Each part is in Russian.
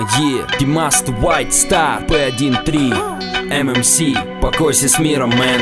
Димаст White Star P13 MMC, покойся с миром, мэн.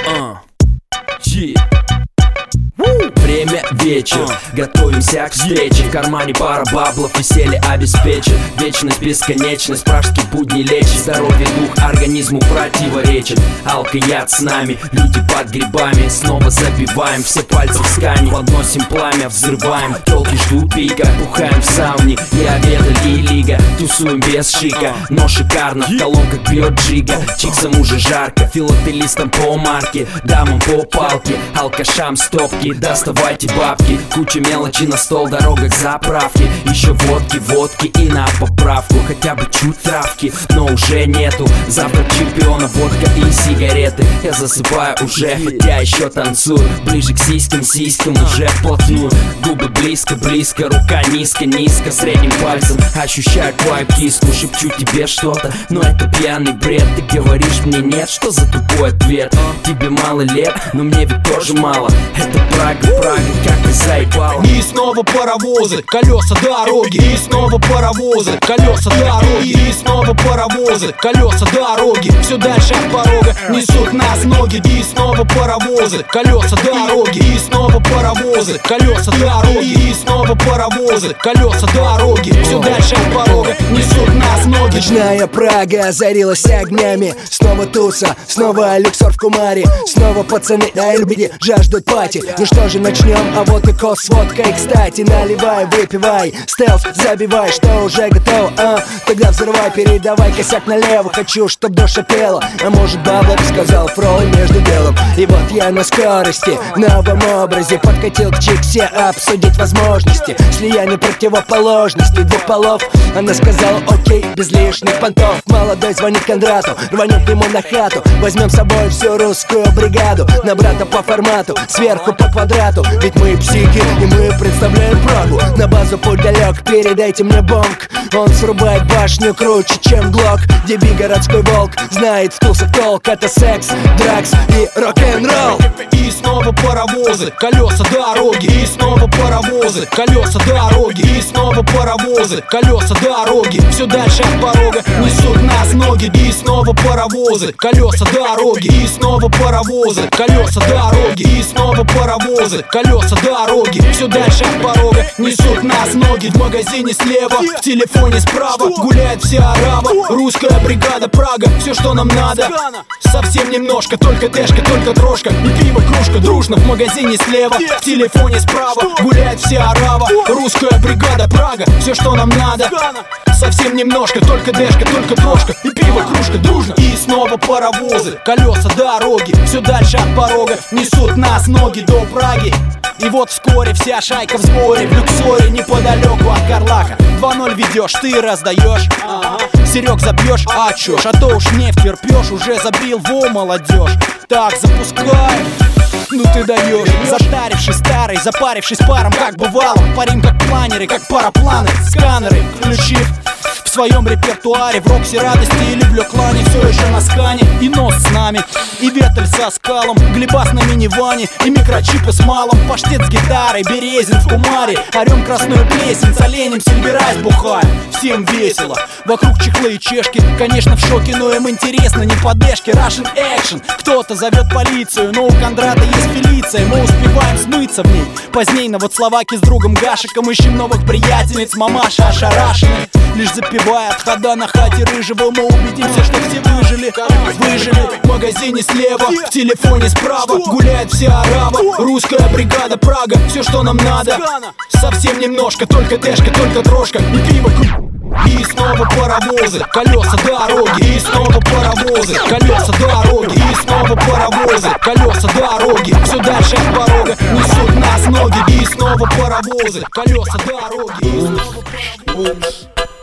Время вечер, готовимся к встрече. В кармане пара баблов, веселье обеспечит. Вечность, бесконечность, пражские будни лечит. Здоровье дух организму противоречит. Алкояд с нами, люди под грибами. Снова забиваем все пальцы в скане. Подносим пламя, взрываем. Телки ждут пика, бухаем в сауне. Я веда и лига, тусуем без шика. Но шикарно, в колонках бьет джига. Чиксам уже жарко, филателистам по марке. Дамам по палке, алкашам стопки. Доставайте бабки, куча мелочи на стол, дорога к заправке. Еще водки и на поправку. Хотя бы чуть травки, но уже нету. Завтра чемпиона, водка и сигареты. Я засыпаю уже, хотя еще танцую. Ближе к сиськам уже вплотную. Губы близко, рука низко, средним пальцем ощущаю твою киску. Шепчу тебе что-то, но это пьяный бред. Ты говоришь мне нет, что за тупой ответ? Тебе мало лет, но мне ведь тоже мало. Это Прага, как ты заебал. И снова паровозы, колеса дороги. И снова паровозы, колеса дороги. И снова паровозы, колеса дороги. Все дальше от порога несут нас ноги. И снова паровозы, колеса дороги. И снова паровозы, колеса дороги. И снова паровозы, колеса дороги. Все дальше от порога несут нас ноги. Ночная Прага озарилась огнями. Снова туса, снова люксор в кумаре. Снова пацаны на Эльбиде жаждут пати. Ну что же, начнем, а вот и кос с водкой. Кстати, наливай, выпивай, стелс забивай, что уже готово, тогда взрывай, передавай косяк налево. Хочу, чтоб душа пела, а может бабло, сказал Фрой между делом. И вот я на скорости, в новом образе подкатил к Чиксе обсудить возможности слияния противоположностей двух полов. Она сказала окей, без лишних понтов. Молодой звонит Кондрату, рванет ему на хату. Возьмем с собой всю русскую бригаду. На брата по формату, сверху по квадрату. Ведь мы психи, и мы представляем Прагу. На базу путь далек, передайте мне бонг. Он срубает башню круче, чем Глок. Деби городской волк, знает в тусах толк. Это секс, дракс и рок-н-ролл. И снова паровозы, колеса дороги. И снова паровозы, колеса дороги. И снова паровозы, колеса дороги. Все дальше от порога несут нас ноги. И снова паровозы, колеса дороги. И снова паровозы, колеса дороги. И снова паровозы, колеса дороги. Все дальше от порога несут нас ноги. В магазине слева, в телефоне справа гуляет вся арава. Русская бригада, Прага, все, что нам надо. Совсем немножко, только дэшка, только дрожка. И пиво, кружка, дружно. В магазине слева, в телефоне справа гуляет вся арава. Русская бригада, Прага, все, что нам надо. Совсем немножко, только дэшка, только дрожка. И пиво, кружка, дружно. И снова паровозы, колеса дороги. Все дальше от порога несут нас ноги до Праги. И вот вскоре вся шайка в сборе. В люксоре неподалеку от Карлака. 2-0 ведешь, ты раздаешь. Серег забьешь, а чё ж, а то уж не втерпешь. Уже забил, во, молодежь. Так, запускай. Ну ты даешь, затарившись старый, запарившись паром, как бывало. Парим как планеры, как парапланы, сканеры включив в своем репертуаре. В Роксе радости или в Леклане все еще на скане. И нос с нами, и ветель со скалом, Глебас на миниване, и микрочипы с малом. Паштет с гитарой, Березин в кумаре. Орем красную плесень, с оленем Сильверайс бухаем. Всем весело, вокруг чехлы и чешки. Конечно в шоке, но им интересно, не подешки. Russian action, кто-то зовет полицию, но у Кондрата есть Фелиция. Мы успеваем смыться в ней поздней, но вот словаки с другом Гашиком ищем новых приятельниц. Мамаша ошарашены, лишь запивая от хода на хате рыжего. Мы убедимся, что все выжили. В магазине слева, в телефоне справа гуляет вся арава. Русская бригада, Прага, все, что нам надо. Совсем немножко, только дэшка, только дрожка. И пиво. И снова паровозы, колеса дороги. И снова паровозы, колеса дороги. И снова паровозы, колеса дороги. Все дальше от порога несут нас ноги. И снова паровозы, колеса дороги. И снова паровозы.